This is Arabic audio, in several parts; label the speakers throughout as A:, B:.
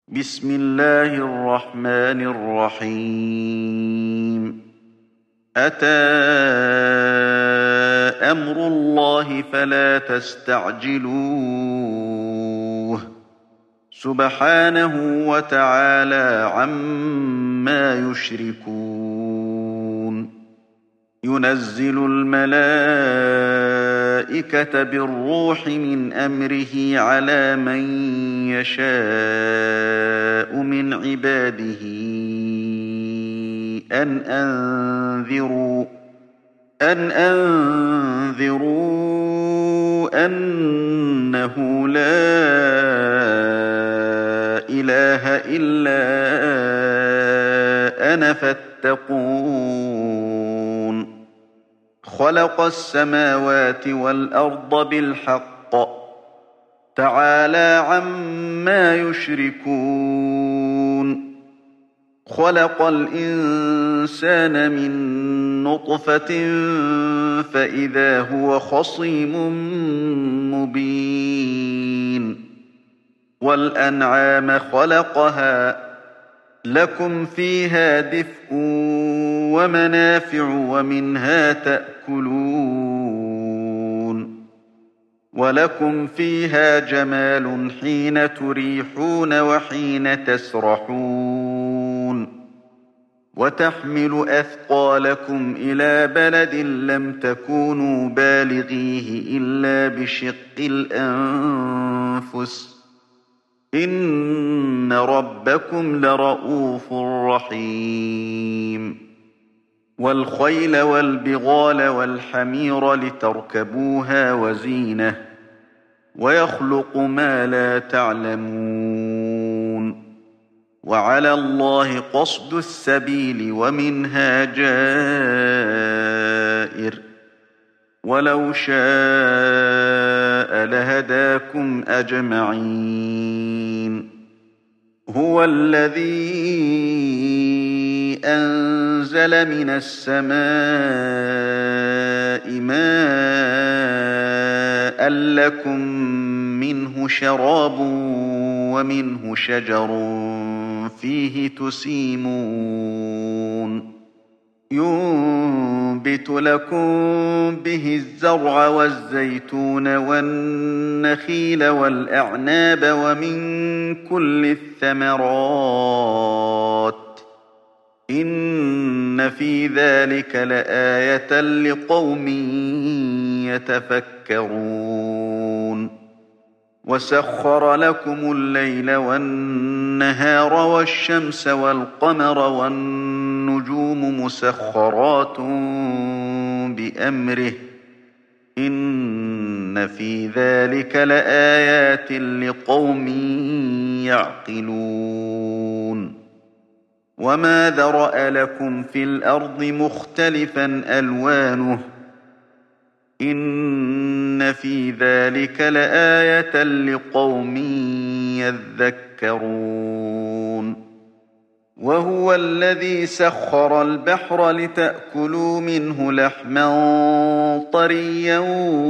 A: بسم الله الرحمن الرحيم. أتى أمر الله فلا تستعجلوه سبحانه وتعالى عما يشركون. ينزل الملائكة بالروح من أمره على من يشاء من عباده أن أنذروا أنه لا إله إلا أنا فاتقون. خلق السماوات والأرض بالحق تعالى عما يشركون. خلق الإنسان من نطفة فإذا هو خصيم مبين. والأنعام خلقها لكم فيها دفء ومنافع ومنها تأكلون. ولكم فيها جمال حين تريحون وحين تسرحون. وتحمل أثقالكم إلى بلد لم تكونوا بالغيه إلا بشق الأنفس إن ربكم لرءوف رحيم. والخيل والبغال والحمير لتركبوها وزينة ويخلق ما لا تعلمون. وعلى الله قصد السبيل ومنها جائر ولو شاء لهداكم أجمعين. هو الذي أنزل من السماء ماء لكم منه شراب ومنه شجر فيه تسيمون. ينبت لكم به الزرع والزيتون والنخيل والأعناب ومن كل الثمرات إن في ذلك لآية لقوم يتفكرون. وسخر لكم الليل والنهار والشمس والقمر والنجوم مسخرات بأمره إن في ذلك لآيات لقوم يعقلون. وما ذرأ لكم في الأرض مختلفا ألوانه إن في ذلك لآية لقوم يذكرون. وهو الذي سخر البحر لتأكلوا منه لحما طريا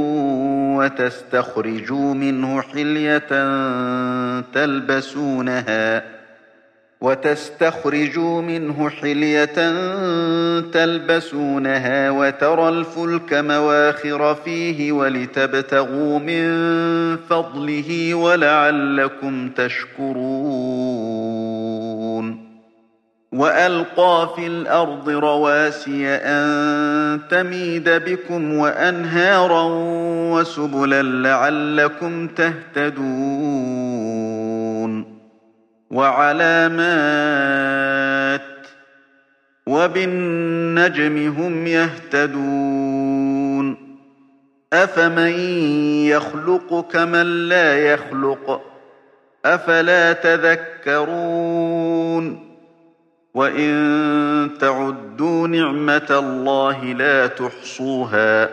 A: وتستخرجوا منه حلية تلبسونها وترى الفلك مواخر فيه ولتبتغوا من فضله ولعلكم تشكرون. وألقى في الأرض رواسي أن تميد بكم وأنهارا وسبلا لعلكم تهتدون. وعلامات وبالنجم هم يهتدون. أفمن يخلق كمن لا يخلق أفلا تذكرون. وإن تعدوا نعمة الله لا تحصوها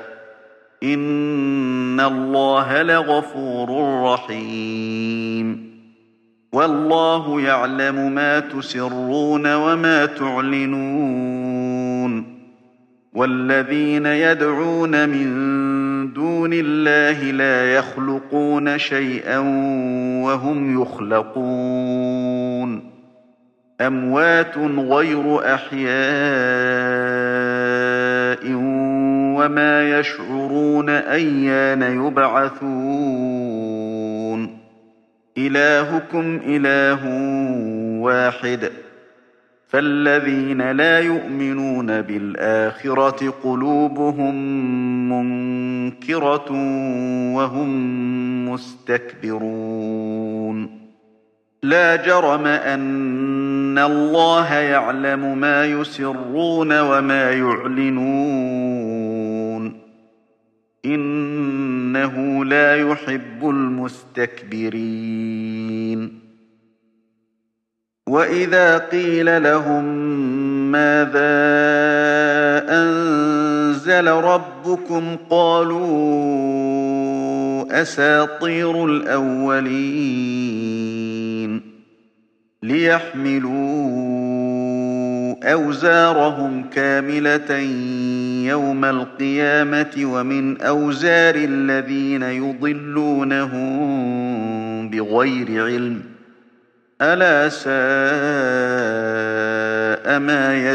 A: إن الله لغفور رحيم. والله يعلم ما تسرون وما تعلنون. والذين يدعون من دون الله لا يخلقون شيئا وهم يخلقون. أموات غير أحياء وما يشعرون أيان يبعثون إلهكم إله واحد فالذين لا يؤمنون بالآخرة قلوبهم منكرة وهم مستكبرون لا جرم أن الله يعلم ما يسرون وما يعلنون إنه لا يحب المستكبرين وإذا قيل لهم ماذا أنزل ربكم قالوا أساطير الأولين ليحملوا أوزارهم كاملة يوم القيامة ومن أوزار الذين يضلونهم بغير علم ألا ساء ما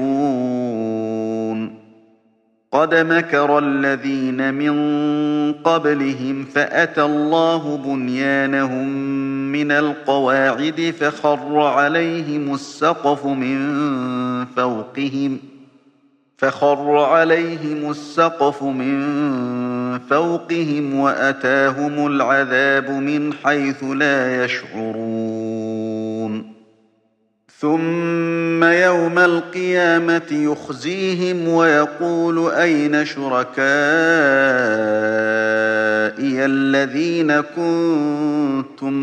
A: يزرون قد مكر الذين من قبلهم فأتى الله بنيانهم من القواعد فخر عليهم السقف من فوقهم وأتاهم العذاب من حيث لا يشعرون ثم يوم القيامة يخزيهم ويقول أين شركائي الذين كنتم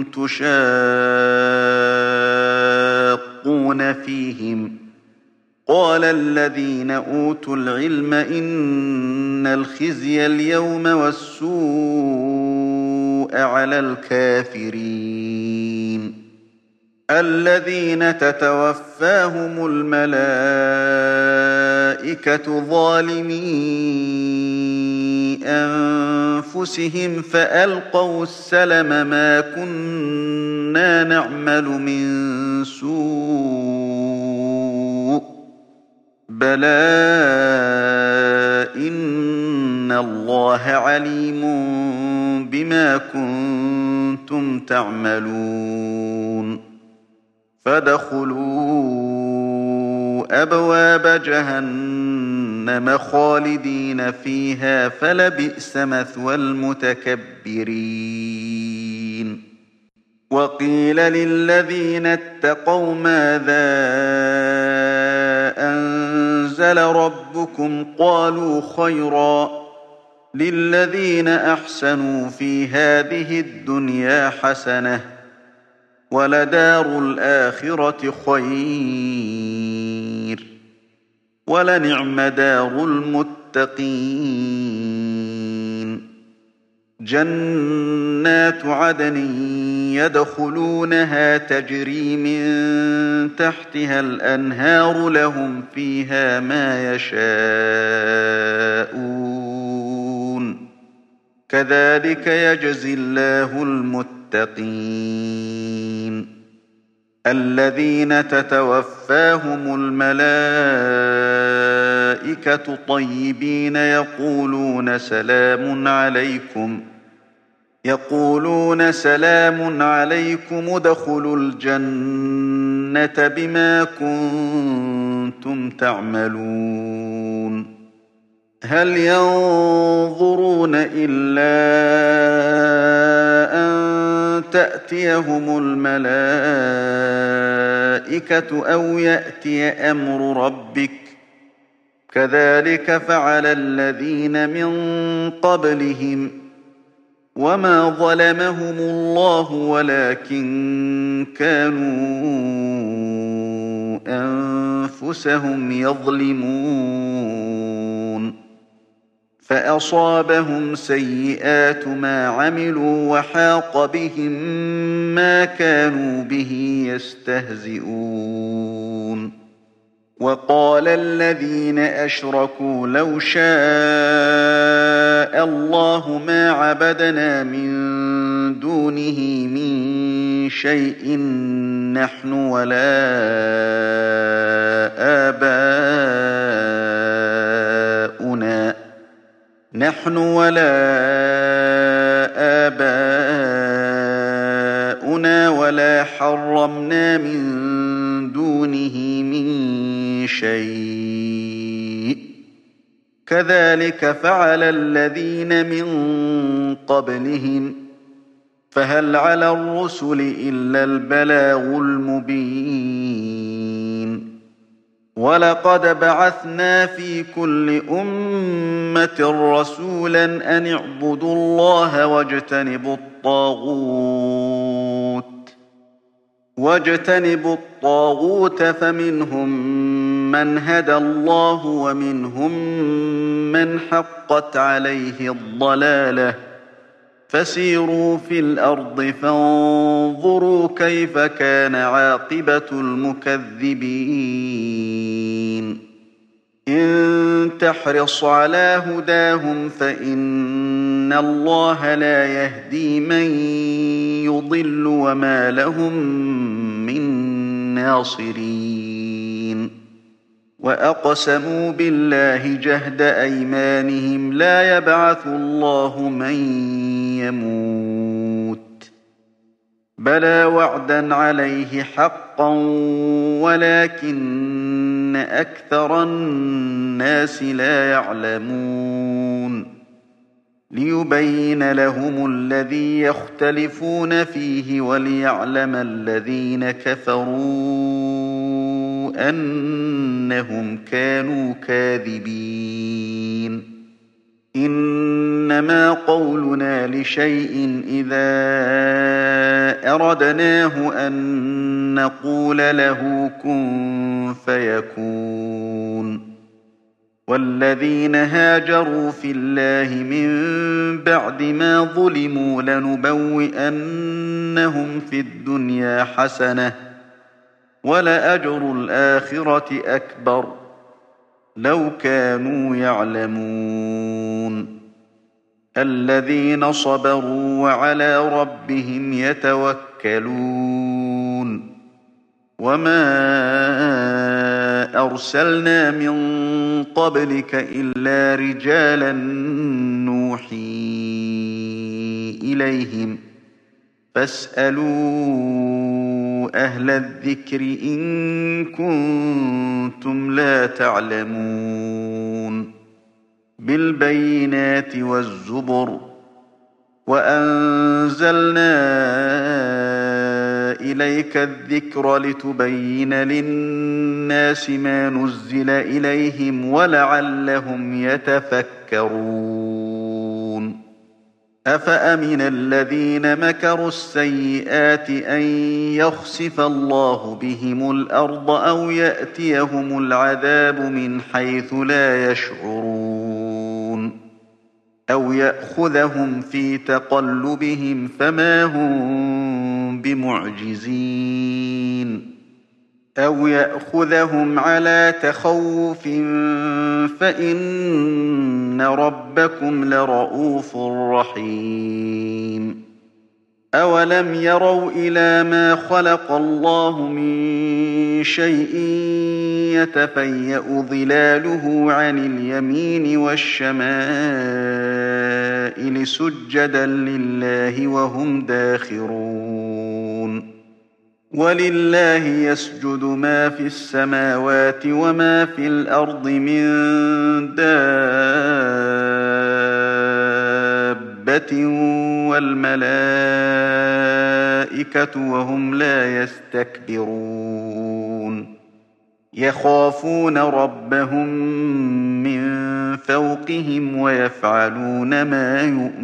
A: تشاقون فيهم قال الذين أوتوا العلم إن الخزي اليوم والسوء على الكافرين الذين تتوفاهم الملائكة ظالمي أنفسهم فألقوا السلم ما كنا نعمل من سوء بلى إن الله عليم بما كنتم تعملون فادخلوا أبواب جهنم خالدين فيها فلبئس مثوى المتكبرين وقيل للذين اتقوا ماذا أنزل ربكم قالوا خيرا للذين أحسنوا في هذه الدنيا حسنة ولدار الآخرة خير ولنعم دار المتقين جنات عدن يدخلونها تجري من تحتها الأنهار لهم فيها ما يشاءون كذلك يجزي الله المتقين الذين تتوفاهم الملائكة طيبين يقولون سلام عليكم ادخلوا الجنة بما كنتم تعملون هل ينظرون إلا أن تأتيهم الملائكة أو يأتي أمر ربك كذلك فعل الذين من قبلهم وما ظلمهم الله ولكن كانوا أنفسهم يظلمون فأصابهم سيئات ما عملوا وحاق بهم ما كانوا به يستهزئون وقال الذين أشركوا لو شاء الله ما عبدنا من دونه من شيء نحن ولا آباؤنا ولا حرمنا من دونه من شيء كذلك فعل الذين من قبلهم فهل على الرسل إلا البلاغ المبين ولقد بعثنا في كل أمة رسولا أن اعبدوا الله واجتنبوا الطاغوت فمنهم من هدى الله ومنهم من حقت عليه الضلالة فسيروا في الأرض فانظروا كيف كان عاقبة المكذبين إن تحرص على هداهم فإن الله لا يهدي من يضل وما لهم من ناصرين وأقسموا بالله جهد أيمانهم لا يبعث الله من يموت بلى وعدا عليه حقا ولكن أكثر الناس لا يعلمون ليبين لهم الذي يختلفون فيه وليعلم الذين كفروا أنهم كانوا كاذبين إنما قولنا لشيء إذا أردناه أن نقول له كن فيكون والذين هاجروا في الله من بعد ما ظلموا لنبوئنهم في الدنيا حسنة ولأجر الآخرة أكبر لو كانوا يعلمون الذين صبروا وعلى ربهم يتوكلون وما أرسلنا من قبلك إلا رجالا نوحي إليهم فاسألوا أهل الذكر إن كنتم لا تعلمون بالبينات والزبر وأنزلنا إليك الذكر لتبين للناس ما نزل إليهم ولعلهم يتفكرون أفأمن الذين مكروا السيئات أن يخسف الله بهم الأرض أو يأتيهم العذاب من حيث لا يشعرون أو يأخذهم في تقلبهم فما هم بمعجزين أو يأخذهم على تخوف فإن ربكم لرءوف رحيم أولم يروا إلى ما خلق الله من شيء يتفيأ ظلاله عن اليمين والشمائل سجدا لله وهم داخرون ولله يسجد ما في السماوات وما في الأرض من دابة والملائكة وهم لا يستكبرون يخافون ربهم من فوقهم ويفعلون ما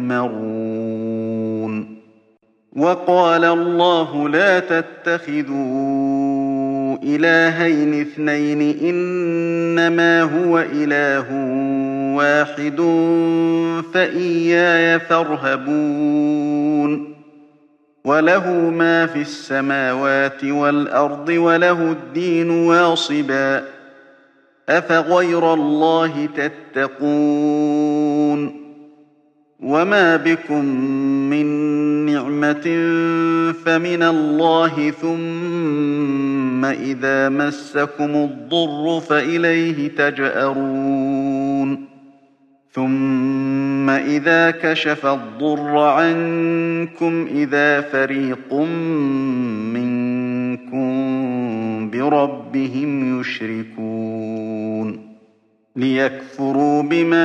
A: يؤمرون وقال الله لا تتخذوا إلهين اثنين إنما هو إله واحد فإياي فارهبون وله ما في السماوات والأرض وله الدين واصبا أفغير الله تتقون وما بكم من نعمة فمن الله ثم إذا مسكم الضر فإليه تجأرون ثم إذا كشف الضر عنكم إذا فريق منكم بربهم يشركون ليكفروا بما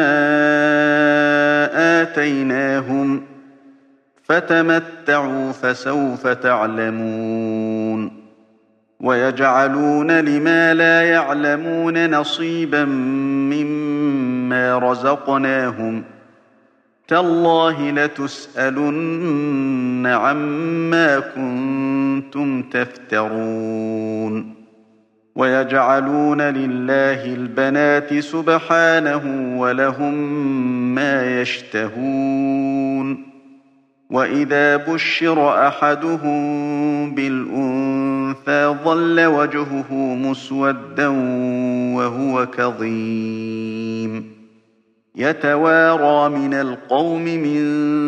A: آتيناهم فتمتعوا فسوف تعلمون ويجعلون لما لا يعلمون نصيبا مما رزقناهم تالله لتسألن عما كنتم تفترون ويجعلون لله البنات سبحانه ولهم ما يشتهون وإذا بشر أحدهم بالأنثى ظل وجهه مسودا وهو كظيم يتوارى من القوم من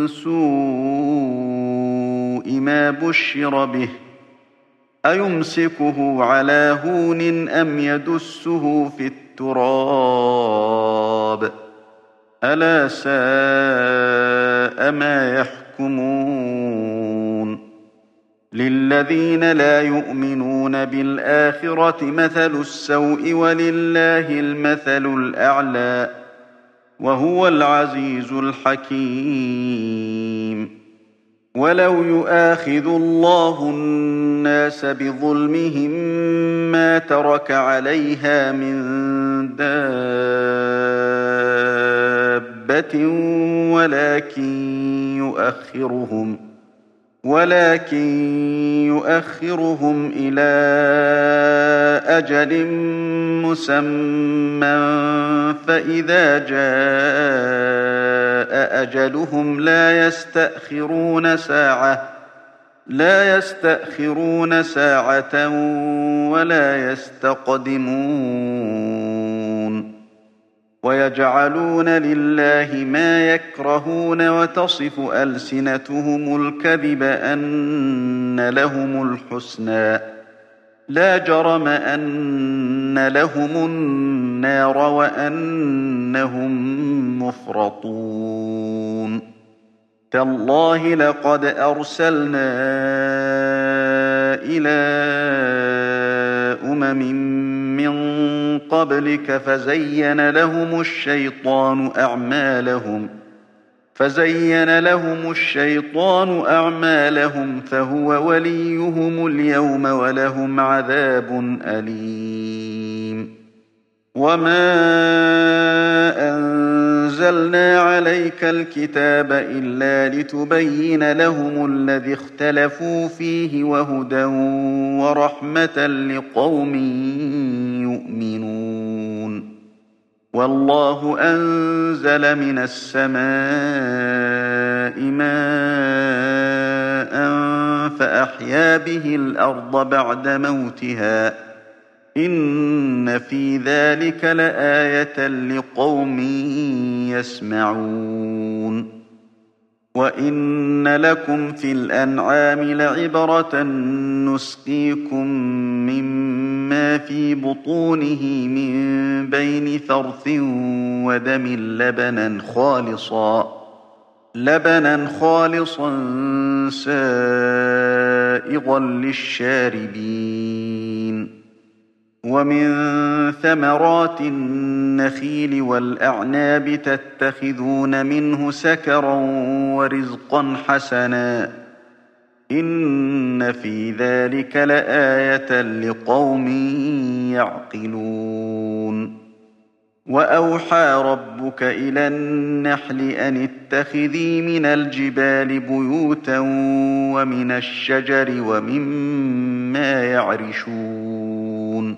A: سوء ما بشر به أيمسكه على هون أم يدسه في التراب ألا ساء ما يحكمون للذين لا يؤمنون بالآخرة مثل السوء ولله المثل الأعلى وهو العزيز الحكيم ولو يؤاخذ الله الناس بظلمهم ما ترك عليها من دابة ولكن يؤخرهم إلى أجل مسمى فإذا جاء أجلهم لا يستأخرون ساعة ولا يستقدمون ويجعلون لله ما يكرهون وتصف ألسنتهم الكذب أن لهم الحسنى لا جرم أن لهم النار وأنهم مفرطون تالله لقد أرسلنا إلى من قبلك فزين لهم الشيطان أعمالهم فهو وليهم اليوم ولهم عذاب أليم وما أنزلنا عليك الكتاب إلا لتبين لهم الذي اختلفوا فيه وهدى ورحمة لقوم يؤمنون والله أنزل من السماء ماء فأحيا به الأرض بعد موتها إن في ذلك لآية لقوم يسمعون وإن لكم في الأنعام لعبرة نسقيكم مما في بطونه من بين فرث ودم لبنا خالصا سائغا للشاربين ومن ثمرات النخيل والأعناب تتخذون منه سكرا ورزقا حسنا إن في ذلك لآية لقوم يعقلون وأوحى ربك إلى النحل أن اتخذي من الجبال بيوتا ومن الشجر ومما يعرشون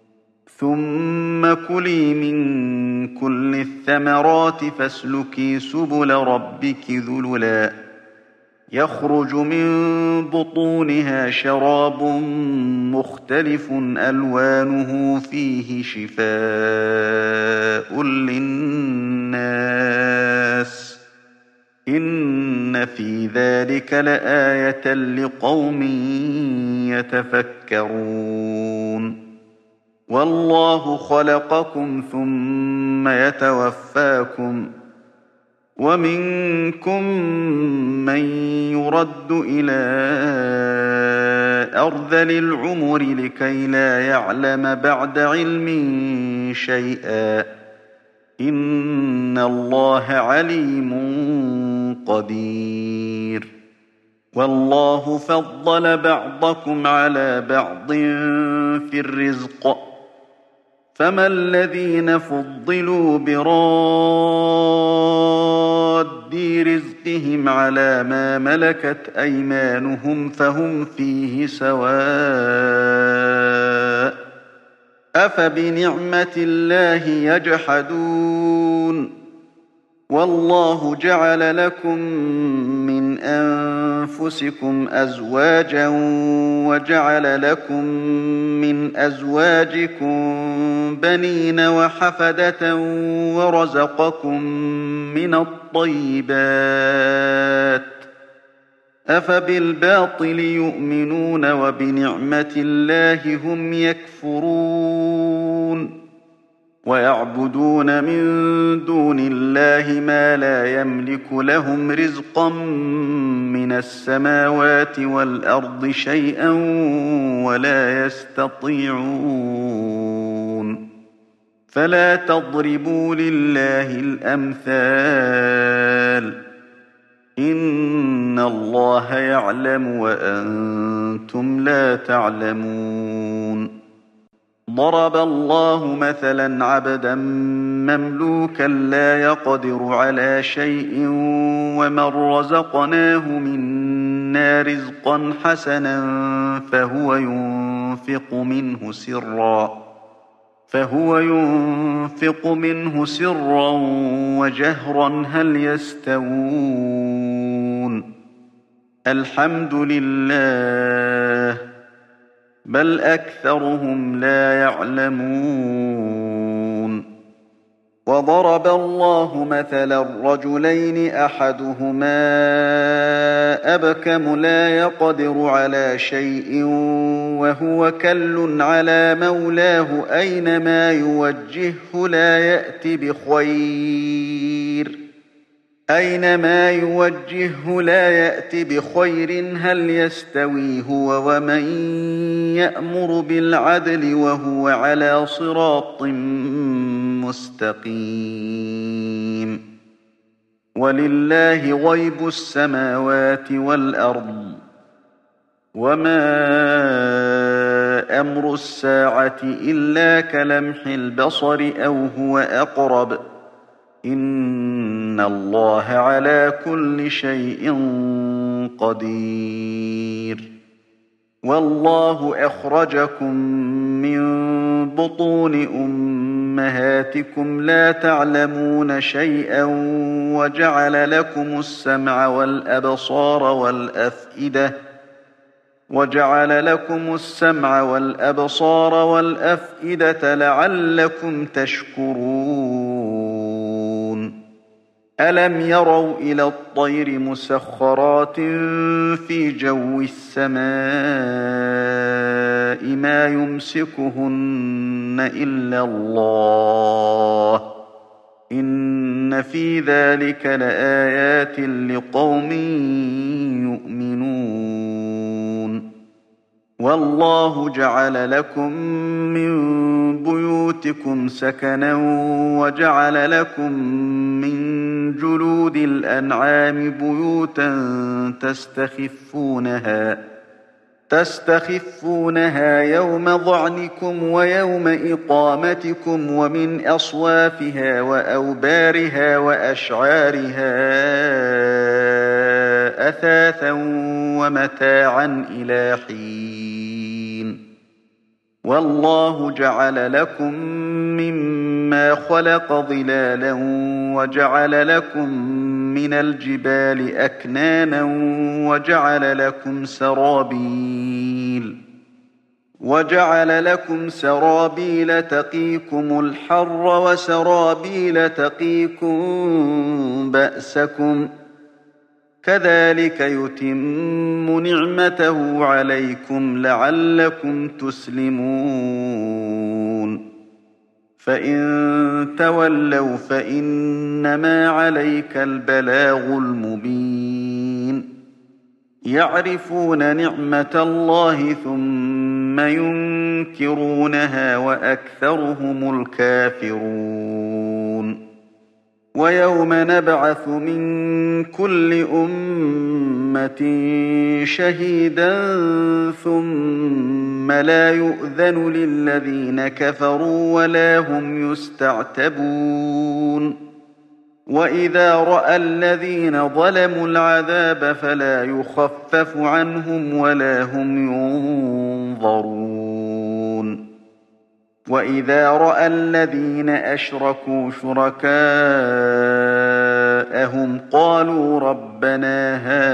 A: ثم كلي من كل الثمرات فاسلكي سبل ربك ذللا يخرج من بطونها شراب مختلف ألوانه فيه شفاء للناس إن في ذلك لآية لقوم يتفكرون والله خلقكم ثم يتوفاكم ومنكم من يرد إلى أرذل العمر لكي لا يعلم بعد علم شيئا إن الله عليم قدير والله فضل بعضكم على بعض في الرزق فما الذين فضلوا براد رزقهم على ما ملكت أيمانهم فهم فيه سواء أفبنعمة الله يجحدون والله جعل لكم من أنفسكم أزواجا وجعل لكم من أزواجكم بنين وحفدة ورزقكم من الطيبات أفبالباطل يؤمنون وبنعمة الله هم يكفرون ويعبدون من دون الله ما لا يملك لهم رزقا من السماوات والأرض شيئا ولا يستطيعون فلا تضربوا لله الأمثال إن الله يعلم وأنتم لا تعلمون ضرب الله مثلا عبدا مملوكا لا يقدر على شيء ومن رزقناه منا رزقا حسنا فهو ينفق منه سرا وجهرا هل يستوون الحمد لله بل أكثرهم لا يعلمون وضرب الله مثلا رجلين أحدهما أبكم لا يقدر على شيء وهو كل على مولاه أينما يوجهه لا يأت بخير هل يستوي هو ومن يأمر بالعدل وهو على صراط مستقيم ولله غيب السماوات والأرض وما أمر الساعة إلا كلمح البصر أو هو أقرب إن الله على كل شيء قدير والله أخرجكم من بطون أمهاتكم لا تعلمون شيئا وجعل لكم السمع والأبصار والأفئدة لعلكم تشكرون ألم يروا إلى الطير مسخرات في جو السماء ما يمسكهن إلا الله إن في ذلك لآيات لقوم يؤمنون والله جعل لكم من بيوتكم سكنا وجعل لكم من جلود الأنعام بيوتا تستخفونها يوم ظعنكم ويوم إقامتكم ومن أصوافها وأوبارها وأشعارها أثاثا ومتاعا إلى حين والله جعل لكم مما خلق ظلالا وجعل لكم من الجبال أكنانا وجعل لكم سرابيل تقيكم الحر وسرابيل تقيكم بأسكم كذلك يتم نعمته عليكم لعلكم تسلمون فإن تولوا فإنما عليك البلاغ المبين يعرفون نعمة الله ثم ينكرونها وأكثرهم الكافرون ويوم نبعث من كل أمة شهيدا ثم لا يؤذن للذين كفروا ولا هم يستعتبون وإذا رأى الذين ظلموا العذاب فلا يخفف عنهم ولا هم ينظرون وإذا رأى الذين أشركوا شركاءهم قالوا ربنا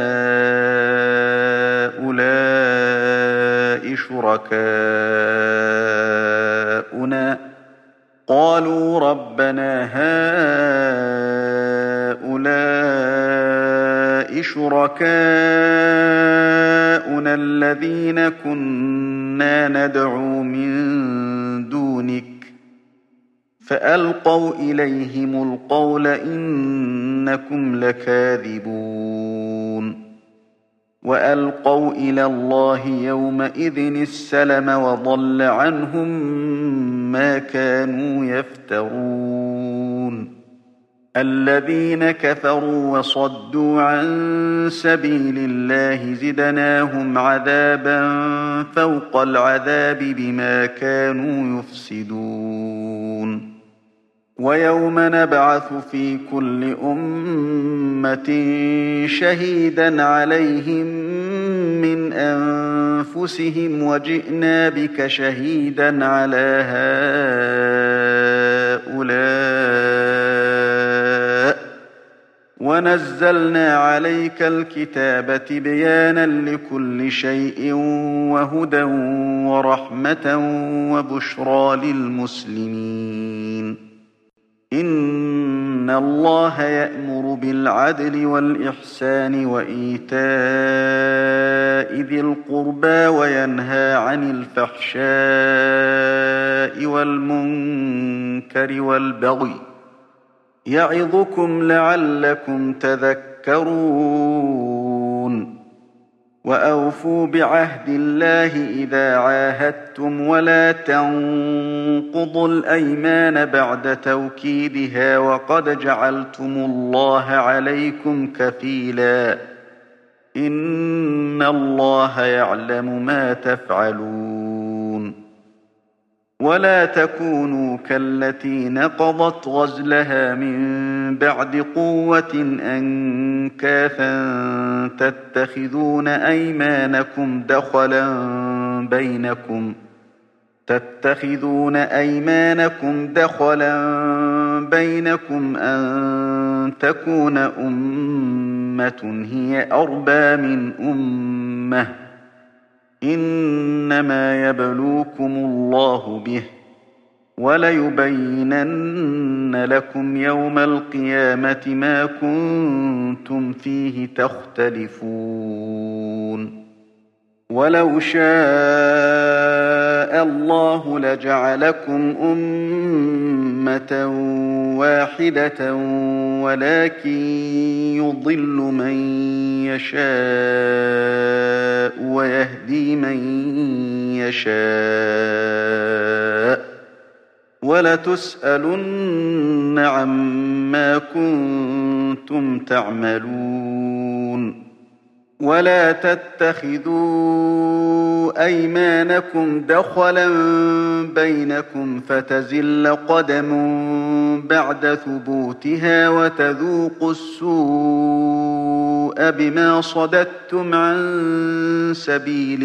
A: هؤلاء شركاؤنا الذين كنا ندعو من دونك فألقوا إليهم القول إنكم لكاذبون وألقوا إلى الله يومئذ السلم وضل عنهم ما كانوا يفترون الذين كفروا وصدوا عن سبيل الله زدناهم عذابا فوق العذاب بما كانوا يفسدون ويوم نبعث في كل أمة شهيدا عليهم من أنفسهم وجئنا بك شهيدا على هؤلاء ونزلنا عليك الكتاب تبيانا لكل شيء وهدى ورحمة وبشرى للمسلمين إن الله يأمر بالعدل والإحسان وإيتاء ذي القربى وينهى عن الفحشاء والمنكر والبغي يعظكم لعلكم تذكرون وأوفوا بعهد الله إذا عاهدتم ولا تنقضوا الأيمان بعد توكيدها وقد جعلتم الله عليكم كفيلا إن الله يعلم ما تفعلون ولا تكونوا كالتي نقضت غزلها من بعد قوة أنكاثا تتخذون أيمانكم دخلا بينكم أن تكون أمة هي أربى من أمة إنما يبلوكم الله به وليبينن لكم يوم القيامة ما كنتم فيه تختلفون ولو شاء الله لجعلكم أمة واحدة ولكن يضل من يشاء ويهدي من يشاء ولتسألن عما كنتم تعملون ولا تتخذوا أيمانكم دخلا بينكم فتزل قدم بعد ثبوتها وتذوقوا السوء بما صددتم عن سبيل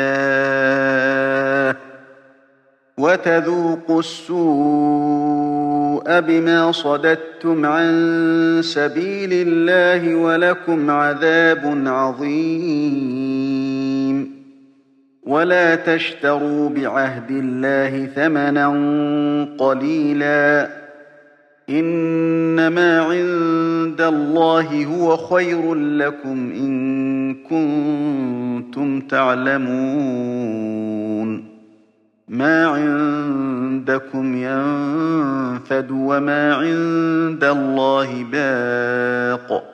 A: الله ولكم عذاب عظيم ولا تشتروا بعهد الله ثمنا قليلا إنما عند الله هو خير لكم إن كنتم تعلمون. ما عندكم ينفد وما عند الله باق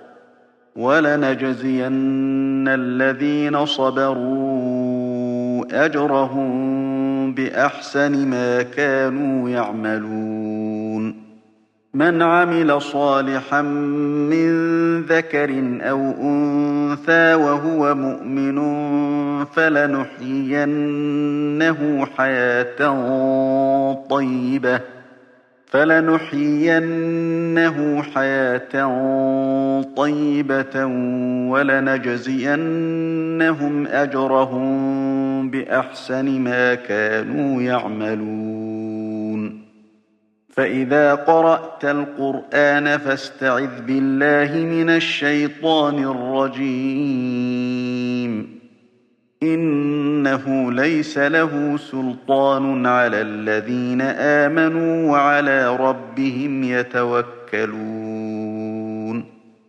A: ولنجزين الذين صبروا أجرهم بأحسن ما كانوا يعملون. من عمل صالحا من ذكر أو أنثى وهو مؤمن فلنحيينه حياة طيبة ولنجزينهم أجرهم بأحسن ما كانوا يعملون. فإذا قرأت القرآن فاستعذ بالله من الشيطان الرجيم. إنه ليس له سلطان على الذين آمنوا وعلى ربهم يتوكلون.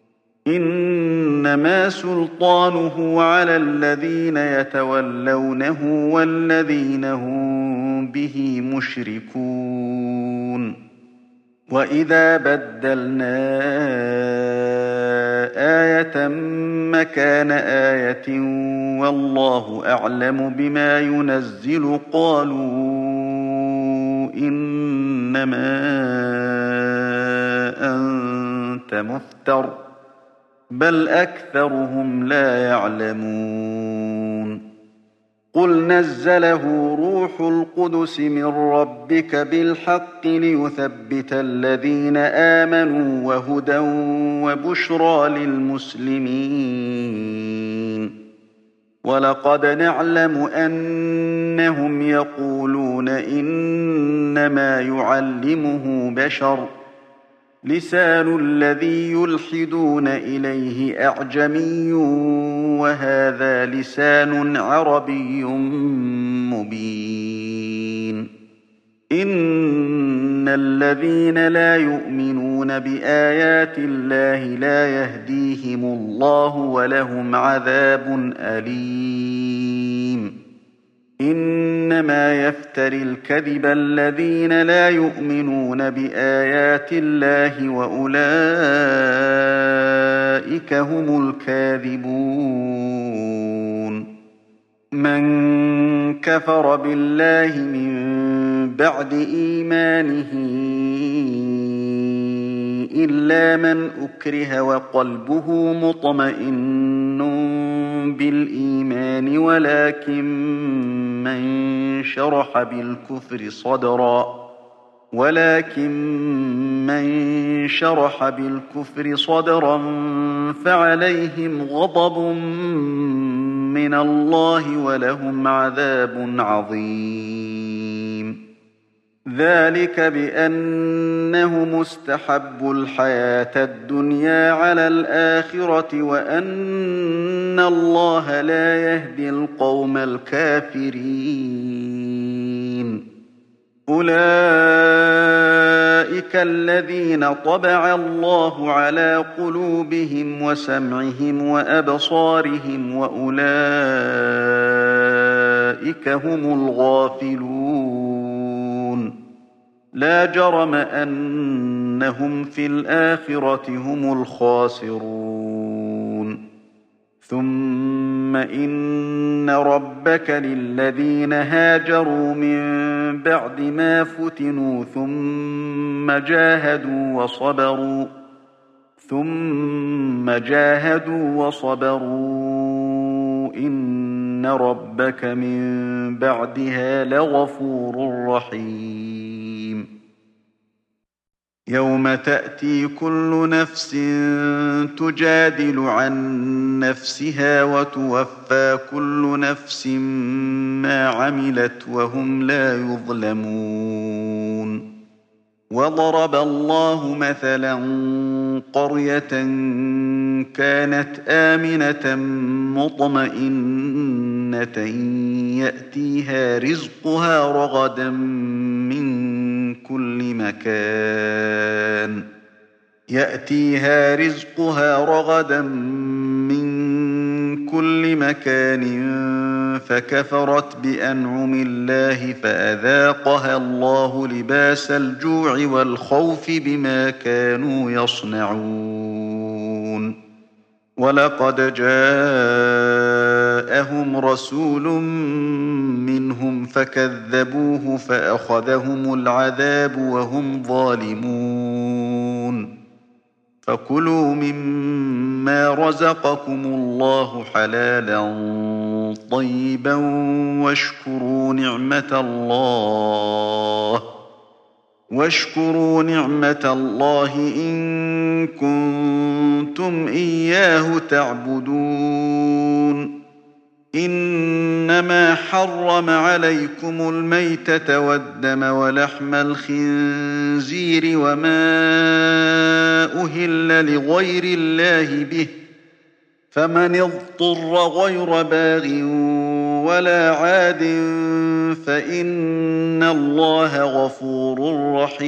A: إنما سلطانه على الذين يتولونه والذين هم به مشركون. وإذا بدلنا آية مكان آية والله أعلم بما ينزل قالوا إنما أنت مفتر بل أكثرهم لا يعلمون. قل نزله روح القدس من ربك بالحق ليثبت الذين آمنوا وهدى وبشرى للمسلمين. ولقد نعلم أنهم يقولون إنما يعلمه بشر لسان الذي يلحدون إليه أعجمي وهذا لسان عربي مبين. إن الذين لا يؤمنون بآيات الله لا يهديهم الله ولهم عذاب أليم. إنما يفتري الكذب الذين لا يؤمنون بآيات الله وأولئك هم الكاذبون. من كفر بالله من بعد إيمانه إلا من أكره وقلبه مطمئن بالإيمان ولكن من شرح بالكفر صدرا فعليهم غضب من الله ولهم عذاب عظيم. ذلك بأنهم استحبوا الحياة الدنيا على الآخرة وأن الله لا يهدي القوم الكافرين. أولئك الذين طبع الله على قلوبهم وسمعهم وأبصارهم وأولئك هم الغافلون. لا جرم أنهم في الآخرة هم الخاسرون. ثم إن ربك للذين هاجروا من بعد ما فتنوا ثم جاهدوا وصبروا إن ربك من بعدها لغفور رحيم. يوم تأتي كل نفس تجادل عن نفسها وتوفى كل نفس ما عملت وهم لا يظلمون. وضرب الله مثلا قرية كانت آمنة مطمئنة يأتيها رزقها رغدا من كل مكان يأتيها رزقها رغدا من كل مكان فكفرت بأنعم الله فأذاقها الله لباس الجوع والخوف بما كانوا يصنعون ولقد جاءهم رسول منهم فكذبوه فأخذهم العذاب وهم ظالمون فكلوا مما رزقكم الله حلالا طيبا واشكروا نعمة الله إن كنتم إياه تعبدون إنما حرم عليكم الميتة والدم ولحم الخنزير وما أهل لغير الله به فمن اضطر غير باغ ولا عاد فإن الله غفور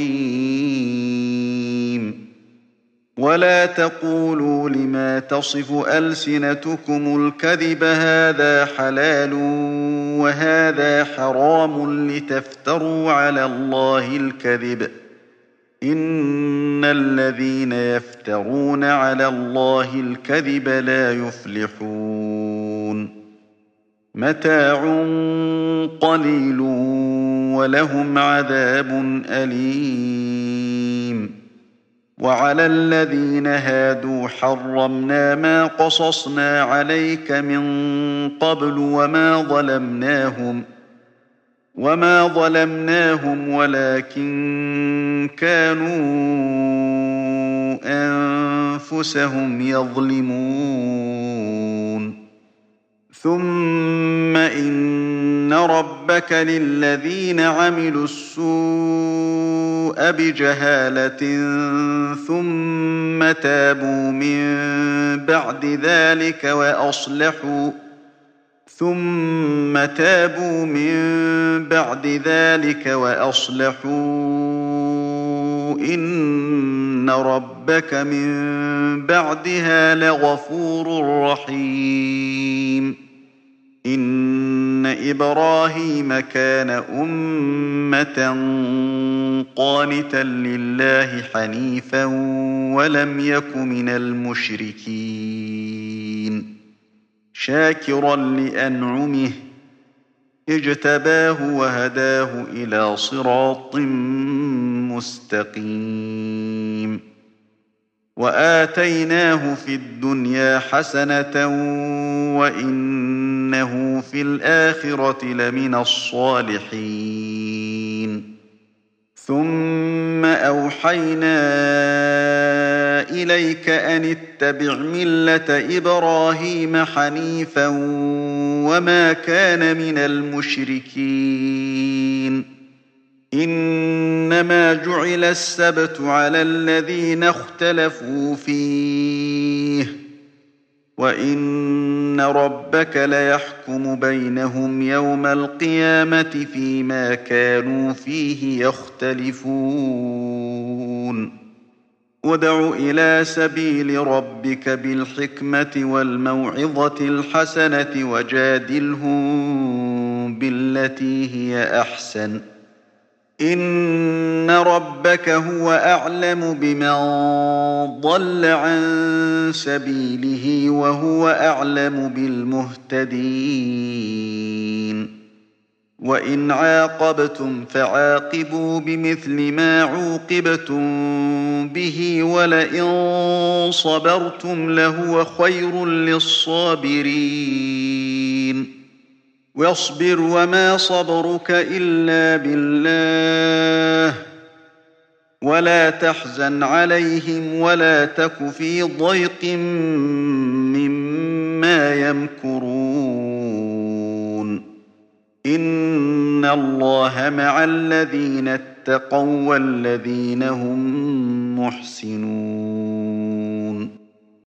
A: رحيم ولا تقولوا لما تصف ألسنتكم الكذب هذا حلال وهذا حرام لتفتروا على الله الكذب إن الذين يفترون على الله الكذب لا يفلحون متاع قليل ولهم عذاب أليم وعلى الذين هادوا حرمنا ما قصصنا عليك من قبل وما ظلمناهم ولكن كانوا أنفسهم يظلمون ثم إن ربك للذين عملوا السوء بجهالة ثم تابوا من بعد ذلك وأصلحوا إن ربك من بعدها لغفور رحيم إن إبراهيم كان أمة قانتا لله حنيفا ولم يك من المشركين شاكرا لأنعمه اجتباه وهداه إلى صراط مستقيم وآتيناه في الدنيا حسنة وإنه في الآخرة لمن الصالحين ثم أوحينا إليك أن اتبع ملة إبراهيم حنيفا وما كان من المشركين إنما جعل السبت على الذين اختلفوا فيه وإن ربك ليحكم بينهم يوم القيامة فيما كانوا فيه يختلفون ادع إلى سبيل ربك بالحكمة والموعظة الحسنة وجادلهم بالتي هي أحسن إن ربك هو أعلم بمن ضل عن سبيله وهو أعلم بالمهتدين وإن عاقبتم فعاقبوا بمثل ما عوقبتم به ولئن صبرتم لهو خير للصابرين واصبر وما صبرك إلا بالله ولا تحزن عليهم ولا تك في ضيق مما يمكرون إن الله مع الذين اتقوا والذين هم محسنون